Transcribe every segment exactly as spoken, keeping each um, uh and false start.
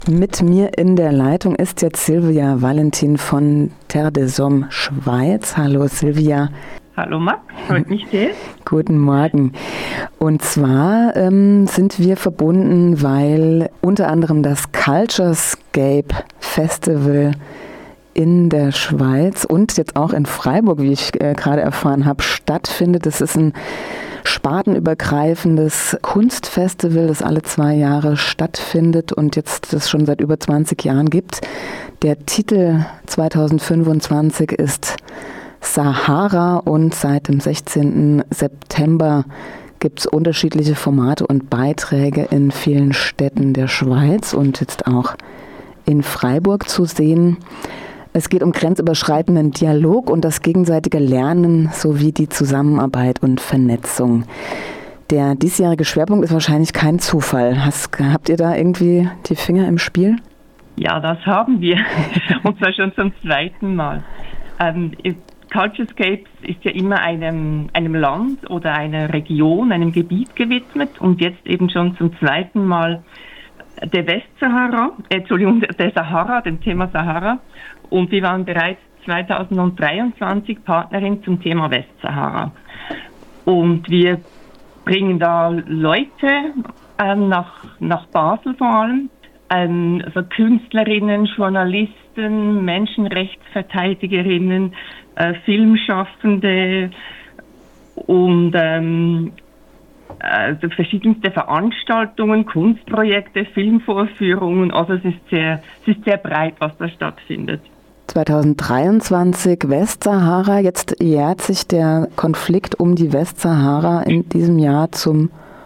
Mit mir in der Leitung ist jetzt Silvia Valentin von Terre des Hommes Schweiz. Hallo Silvia. Hallo Max, freut mich sehr. Guten Morgen. Und zwar ähm, sind wir verbunden, weil unter anderem das Culturescape Festival in der Schweiz und jetzt auch in Freiburg, wie ich äh, gerade erfahren habe, stattfindet. Das ist ein spartenübergreifendes Kunstfestival, das alle zwei Jahre stattfindet und jetzt das schon seit über zwanzig Jahren gibt. Der Titel zwanzig fünfundzwanzig ist Sahara und seit dem sechzehnten September gibt es unterschiedliche Formate und Beiträge in vielen Städten der Schweiz und jetzt auch in Freiburg zu sehen. Es geht um grenzüberschreitenden Dialog und das gegenseitige Lernen sowie die Zusammenarbeit und Vernetzung. Der diesjährige Schwerpunkt ist wahrscheinlich kein Zufall. Hast, habt ihr da irgendwie die Finger im Spiel? Ja, das haben wir. Und zwar schon zum zweiten Mal. Ähm, Culturescapes ist ja immer einem, einem Land oder einer Region, einem Gebiet gewidmet und jetzt eben schon zum zweiten Mal der Westsahara, äh, Entschuldigung, der Sahara, dem Thema Sahara. Und wir waren bereits zweitausenddreiundzwanzig Partnerin zum Thema Westsahara. Und wir bringen da Leute ähm, nach, nach Basel vor allem, ähm, also Künstlerinnen, Journalisten, Menschenrechtsverteidigerinnen, äh, Filmschaffende und ähm, äh, verschiedenste Veranstaltungen, Kunstprojekte, Filmvorführungen. Also es ist sehr, es ist sehr breit, was da stattfindet. zwanzig dreiundzwanzig Westsahara. Jetzt jährt sich der Konflikt um die Westsahara in diesem Jahr zum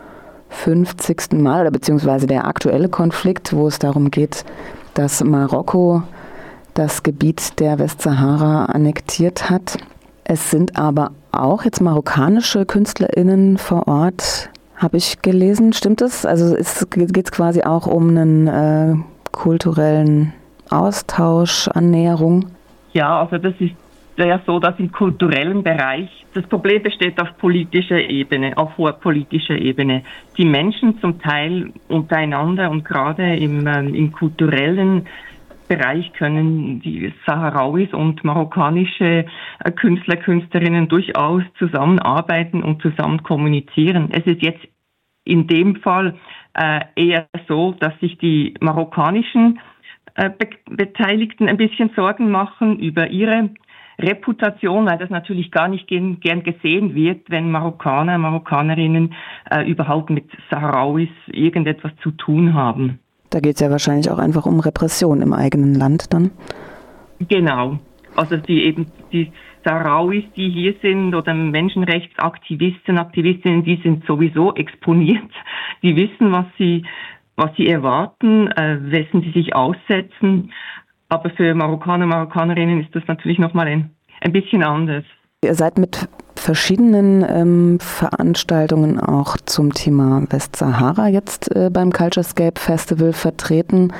fünfzigsten Mal, oder beziehungsweise der aktuelle Konflikt, wo es darum geht, dass Marokko das Gebiet der Westsahara annektiert hat. Es sind aber auch jetzt marokkanische KünstlerInnen vor Ort, habe ich gelesen. Stimmt das? Also geht es quasi auch um einen äh, kulturellen Austausch, Annäherung? Ja, also das ist ja so, dass im kulturellen Bereich das Problem besteht auf politischer Ebene, auf hoher politischer Ebene. Die Menschen zum Teil untereinander und gerade im, ähm, im kulturellen Bereich können die Saharauis und marokkanische äh, Künstler, Künstlerinnen durchaus zusammenarbeiten und zusammen kommunizieren. Es ist jetzt in dem Fall äh, eher so, dass sich die marokkanischen Be- Beteiligten ein bisschen Sorgen machen über ihre Reputation, weil das natürlich gar nicht gern, gern gesehen wird, wenn Marokkaner, Marokkanerinnen äh, überhaupt mit Saharauis irgendetwas zu tun haben. Da geht es ja wahrscheinlich auch einfach um Repression im eigenen Land dann. Genau. Also die eben die Saharauis, die hier sind oder Menschenrechtsaktivisten, Aktivistinnen, die sind sowieso exponiert. Die wissen, was sie was sie erwarten, äh, wessen sie sich aussetzen. Aber für Marokkaner und Marokkanerinnen ist das natürlich nochmal ein, ein bisschen anders. Ihr seid mit verschiedenen ähm, Veranstaltungen auch zum Thema Westsahara jetzt äh, beim Culturescape Festival vertreten.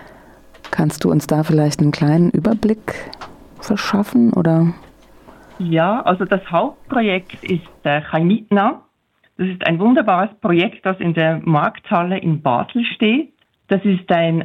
Kannst du uns da vielleicht einen kleinen Überblick verschaffen, oder? Ja, also das Hauptprojekt ist der Chaimitna. Das ist ein wunderbares Projekt, das in der Markthalle in Basel steht. Das ist ein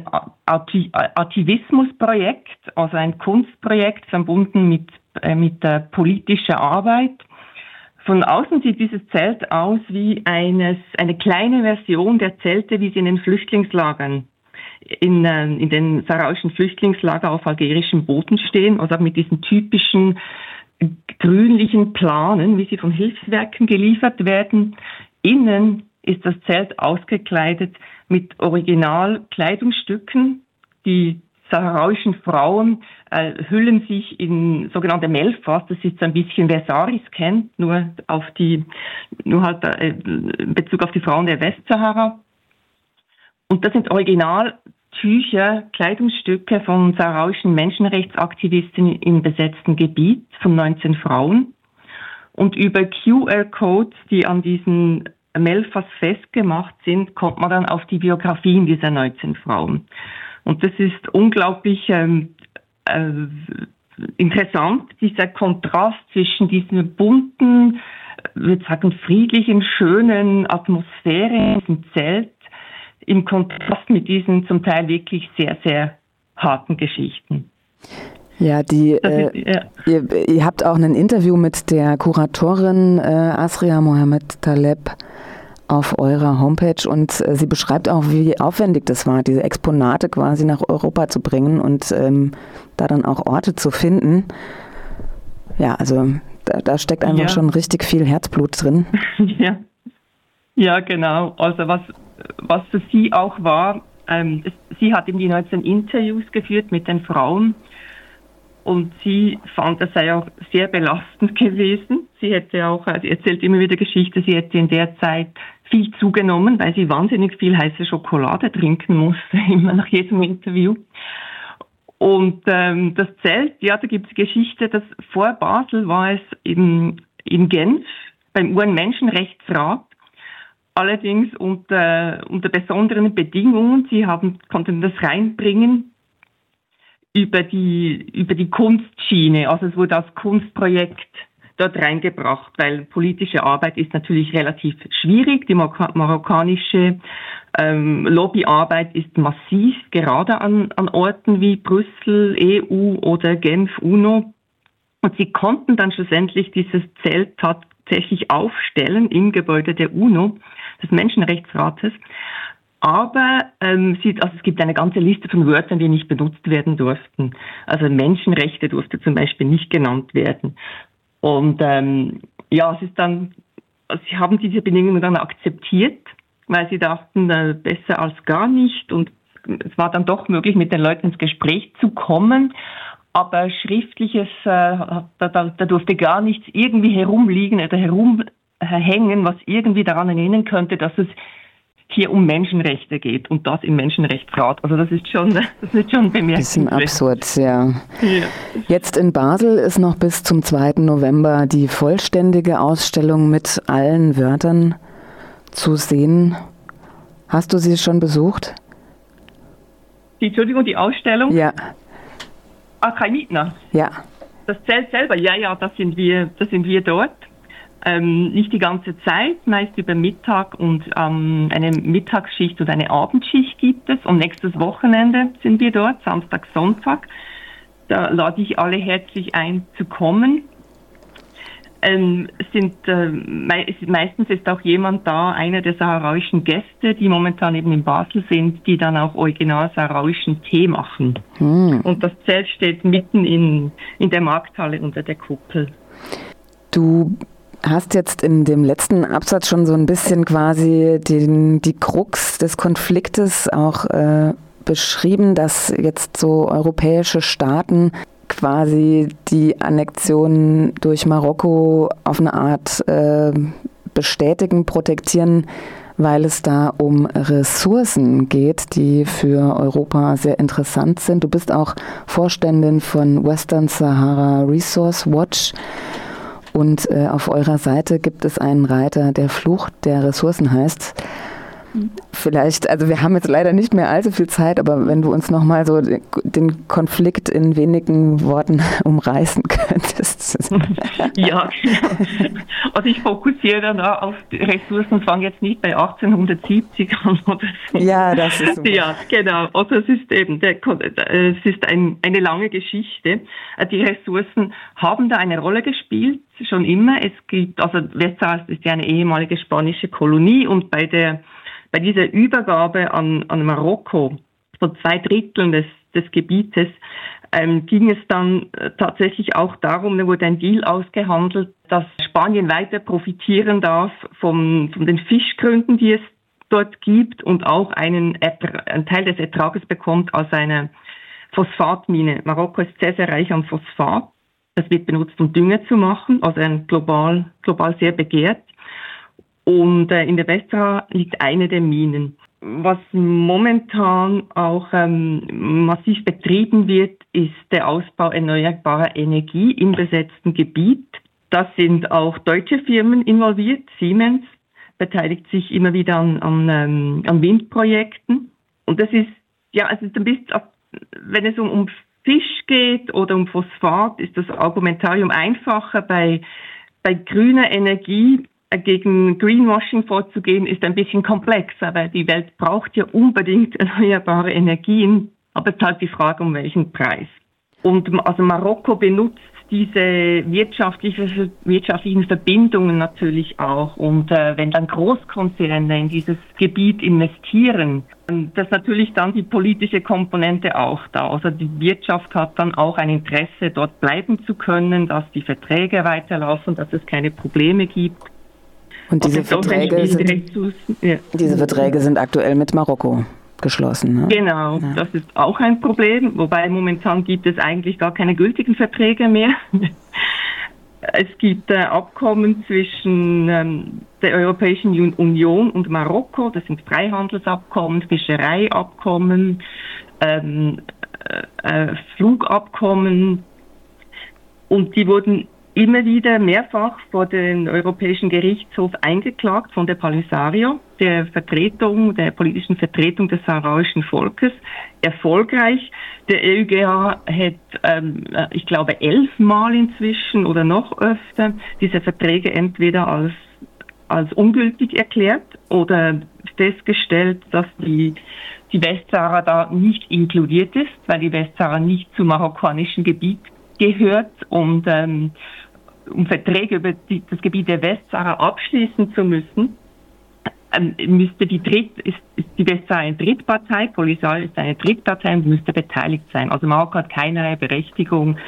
Aktivismusprojekt, also ein Kunstprojekt verbunden mit, äh, mit äh, politischer Arbeit. Von außen sieht dieses Zelt aus wie eines, eine kleine Version der Zelte, wie sie in den Flüchtlingslagern, in, äh, in den saharauischen Flüchtlingslagern auf algerischem Boden stehen, also mit diesen typischen grünlichen Planen, wie sie von Hilfswerken geliefert werden. Innen ist das Zelt ausgekleidet mit Originalkleidungsstücken. Die saharauischen Frauen äh, hüllen sich in sogenannte Melfas. Das ist so ein bisschen, wer Saris kennt, nur auf die, nur halt äh, in Bezug auf die Frauen der Westsahara. Und das sind Original Tücher, Kleidungsstücke von saharauischen Menschenrechtsaktivisten im besetzten Gebiet von neunzehn Frauen. Und über Q R-Codes, die an diesen Melfas festgemacht sind, kommt man dann auf die Biografien dieser neunzehn Frauen. Und das ist unglaublich ähm, äh, interessant, dieser Kontrast zwischen diesem bunten, ich würde sagen friedlichen, schönen Atmosphäre in diesem Zelt im Kontrast mit diesen zum Teil wirklich sehr, sehr harten Geschichten. Ja, die, äh, ist, ja. Ihr, ihr habt auch ein Interview mit der Kuratorin äh, Asria Mohammed Taleb auf eurer Homepage und äh, sie beschreibt auch, wie aufwendig das war, diese Exponate quasi nach Europa zu bringen und ähm, da dann auch Orte zu finden. Ja, also da, da steckt einfach ja. schon richtig viel Herzblut drin. Ja, ja genau. Also was, was für sie auch war, ähm, sie hat eben die neunzehn Interviews geführt mit den Frauen. Und sie fand, das sei auch sehr belastend gewesen. Sie hätte auch, sie erzählt immer wieder Geschichte, sie hätte in der Zeit viel zugenommen, weil sie wahnsinnig viel heiße Schokolade trinken musste, immer nach jedem Interview. Und ähm, das Zelt, ja, da gibt es Geschichte, dass vor Basel war es in, in Genf beim U N-Menschenrechtsrat, allerdings unter, unter besonderen Bedingungen. Sie haben, konnten das reinbringen über die, über die Kunstschiene. Also es wurde als Kunstprojekt dort reingebracht, weil politische Arbeit ist natürlich relativ schwierig. Die marokkanische ähm, Lobbyarbeit ist massiv, gerade an, an Orten wie Brüssel, E U oder Genf, UNO. Und sie konnten dann schlussendlich dieses Zelt tatsächlich aufstellen im Gebäude der UNO, des Menschenrechtsrates. Aber ähm, sie, also es gibt eine ganze Liste von Wörtern, die nicht benutzt werden durften. Also Menschenrechte durfte zum Beispiel nicht genannt werden. Und ähm, ja, es ist dann, also sie haben diese Bedingungen dann akzeptiert, weil sie dachten, äh, besser als gar nicht. Und es war dann doch möglich, mit den Leuten ins Gespräch zu kommen. Aber Schriftliches, äh, da, da, da durfte gar nichts irgendwie herumliegen oder herumhängen, was irgendwie daran erinnern könnte, dass es hier um Menschenrechte geht und das im Menschenrechtsrat. Also das ist schon, das ist schon bemerkenswert. Bisschen absurd, ja. ja. Jetzt in Basel ist noch bis zum zweiten November die vollständige Ausstellung mit allen Wörtern zu sehen. Hast du sie schon besucht? Die, Entschuldigung, die Ausstellung? Ja. Akamitna? Ja. Das Zelt selber? Ja, ja, da sind wir, da sind wir dort. Ähm, nicht die ganze Zeit, meist über Mittag und ähm, eine Mittagsschicht und eine Abendschicht gibt es. Und nächstes Wochenende sind wir dort, Samstag, Sonntag. Da lade ich alle herzlich ein, zu kommen. Ähm, sind, äh, me- meistens ist auch jemand da, einer der saharauischen Gäste, die momentan eben in Basel sind, die dann auch original saharauischen Tee machen. Hm. Und das Zelt steht mitten in, in der Markthalle unter der Kuppel. Du hast jetzt in dem letzten Absatz schon so ein bisschen quasi den, die Krux des Konfliktes auch äh, beschrieben, dass jetzt so europäische Staaten quasi die Annexion durch Marokko auf eine Art äh, bestätigen, protektieren, weil es da um Ressourcen geht, die für Europa sehr interessant sind. Du bist auch Vorständin von Western Sahara Resource Watch. Und äh, auf eurer Seite gibt es einen Reiter, der Fluch der Ressourcen heißt. Vielleicht, also wir haben jetzt leider nicht mehr allzu viel Zeit, aber wenn du uns nochmal so den Konflikt in wenigen Worten umreißen könntest. Ja, genau. Also ich fokussiere dann auch auf die Ressourcen und fange jetzt nicht bei achtzehnhundertsiebzig an oder so. Ja, das ist super. Ja, genau. Also es ist eben, der, es ist ein, eine lange Geschichte. Die Ressourcen haben da eine Rolle gespielt, schon immer. Es gibt, also Westsahara ist ja eine ehemalige spanische Kolonie und bei der Bei dieser Übergabe an, an Marokko von zwei Dritteln des, des Gebietes ähm, ging es dann äh, tatsächlich auch darum, da wurde ein Deal ausgehandelt, dass Spanien weiter profitieren darf von, von den Fischgründen, die es dort gibt und auch einen, Ertra- einen Teil des Ertrages bekommt aus einer Phosphatmine. Marokko ist sehr, sehr reich an Phosphat. Das wird benutzt, um Dünger zu machen, also ein global, global sehr begehrt. Und äh, in der Westsahara liegt eine der Minen. Was momentan auch ähm, massiv betrieben wird, ist der Ausbau erneuerbarer Energie im besetzten Gebiet. Da sind auch deutsche Firmen involviert. Siemens beteiligt sich immer wieder an, an, ähm, an Windprojekten. Und das ist, ja, also ein bisschen, wenn es um, um Fisch geht oder um Phosphat, ist das Argumentarium einfacher. Bei, bei grüner Energie gegen Greenwashing vorzugehen, ist ein bisschen komplexer, weil die Welt braucht ja unbedingt erneuerbare Energien, aber es ist halt die Frage, um welchen Preis. Und also Marokko benutzt diese wirtschaftliche, wirtschaftlichen Verbindungen natürlich auch. Und äh, wenn dann Großkonzerne in dieses Gebiet investieren, das ist natürlich dann die politische Komponente auch da. Also die Wirtschaft hat dann auch ein Interesse, dort bleiben zu können, dass die Verträge weiterlaufen, dass es keine Probleme gibt. Und diese, Verträge sind, ja. diese Verträge sind aktuell mit Marokko geschlossen. Ne? Genau, ja. Das ist auch ein Problem, wobei momentan gibt es eigentlich gar keine gültigen Verträge mehr. Es gibt äh, Abkommen zwischen ähm, der Europäischen Union und Marokko, das sind Freihandelsabkommen, Fischereiabkommen, ähm, äh, Flugabkommen, und die wurden immer wieder mehrfach vor den Europäischen Gerichtshof eingeklagt von der Polisario, der Vertretung, der politischen Vertretung des saharauischen Volkes, erfolgreich. Der E U G H hat, ähm, ich glaube, elfmal inzwischen oder noch öfter diese Verträge entweder als, als ungültig erklärt oder festgestellt, dass die, die Westsahara da nicht inkludiert ist, weil die Westsahara nicht zum marokkanischen Gebiet gehört, und ähm, um Verträge über die, das Gebiet der Westsahara abschließen zu müssen, ähm, müsste die Dritt, ist, ist die Westsahara eine Drittpartei, Polisario ist eine Drittpartei und müsste beteiligt sein. Also Marokko hat keinerlei Berechtigung,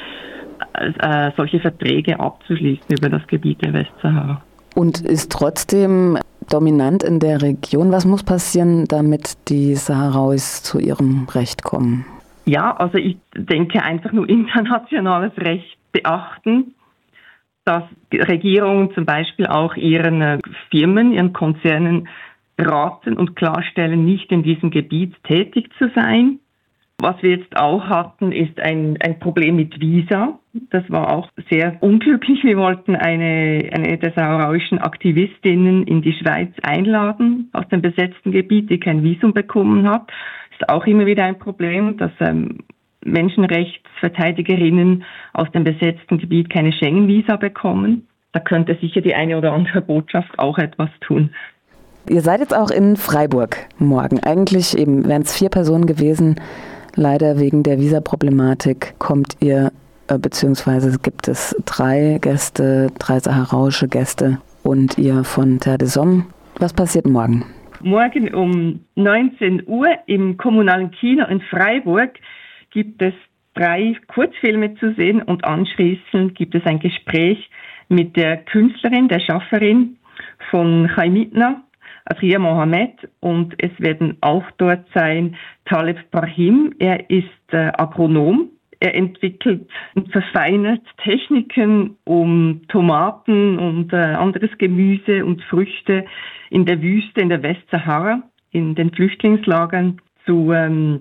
äh, solche Verträge abzuschließen über das Gebiet der Westsahara. Und ist trotzdem dominant in der Region. Was muss passieren, damit die Saharauis zu ihrem Recht kommen? Ja, also ich denke einfach nur internationales Recht beachten, dass Regierungen zum Beispiel auch ihren äh, Firmen, ihren Konzernen raten und klarstellen, nicht in diesem Gebiet tätig zu sein. Was wir jetzt auch hatten, ist ein, ein Problem mit Visa. Das war auch sehr unglücklich. Wir wollten eine, eine der saharauischen Aktivistinnen in die Schweiz einladen, aus dem besetzten Gebiet, die kein Visum bekommen hat. Das ist auch immer wieder ein Problem, dass ähm, Menschenrechtsverteidigerinnen aus dem besetzten Gebiet keine Schengen-Visa bekommen. Da könnte sicher die eine oder andere Botschaft auch etwas tun. Ihr seid jetzt auch in Freiburg morgen. Eigentlich eben wären es vier Personen gewesen. Leider wegen der Visaproblematik kommt ihr, äh, beziehungsweise gibt es drei Gäste, drei saharauische Gäste und ihr von Terre des Hommes. Was passiert morgen? Morgen um neunzehn Uhr im Kommunalen Kino in Freiburg gibt es drei Kurzfilme zu sehen, und anschließend gibt es ein Gespräch mit der Künstlerin, der Schafferin von Chaimitna, Adria Mohamed, und es werden auch dort sein Taleb Brahim. Er ist äh, Agronom. Er entwickelt und verfeinert Techniken, um Tomaten und äh, anderes Gemüse und Früchte in der Wüste, in der Westsahara, in den Flüchtlingslagern zu ähm,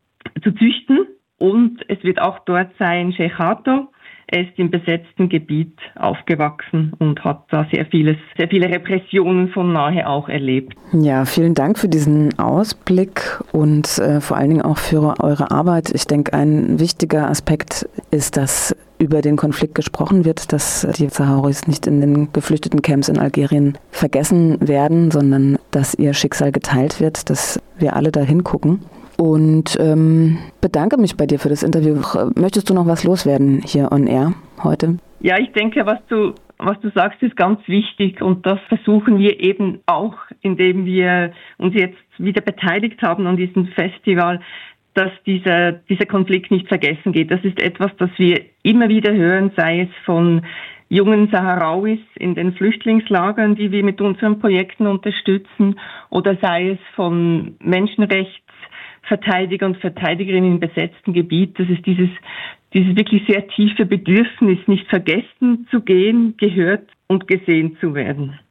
zu züchten. Und es wird auch dort sein Sheikh Hato. Er ist im besetzten Gebiet aufgewachsen und hat da sehr vieles, sehr viele Repressionen von nahe auch erlebt. Ja, vielen Dank für diesen Ausblick und äh, vor allen Dingen auch für eure Arbeit. Ich denke, ein wichtiger Aspekt ist, dass über den Konflikt gesprochen wird, dass die Saharauis nicht in den geflüchteten Camps in Algerien vergessen werden, sondern dass ihr Schicksal geteilt wird, dass wir alle da hingucken. Und ähm, bedanke mich bei dir für das Interview. Möchtest du noch was loswerden hier on air heute? Ja, ich denke, was du, was du sagst, ist ganz wichtig, und das versuchen wir eben auch, indem wir uns jetzt wieder beteiligt haben an diesem Festival, dass dieser, dieser Konflikt nicht vergessen geht. Das ist etwas, das wir immer wieder hören, sei es von jungen Saharauis in den Flüchtlingslagern, die wir mit unseren Projekten unterstützen, oder sei es von Menschenrechtsverteidiger und Verteidigerinnen im besetzten Gebiet. Das ist dieses, dieses wirklich sehr tiefe Bedürfnis, nicht vergessen zu gehen, gehört und gesehen zu werden.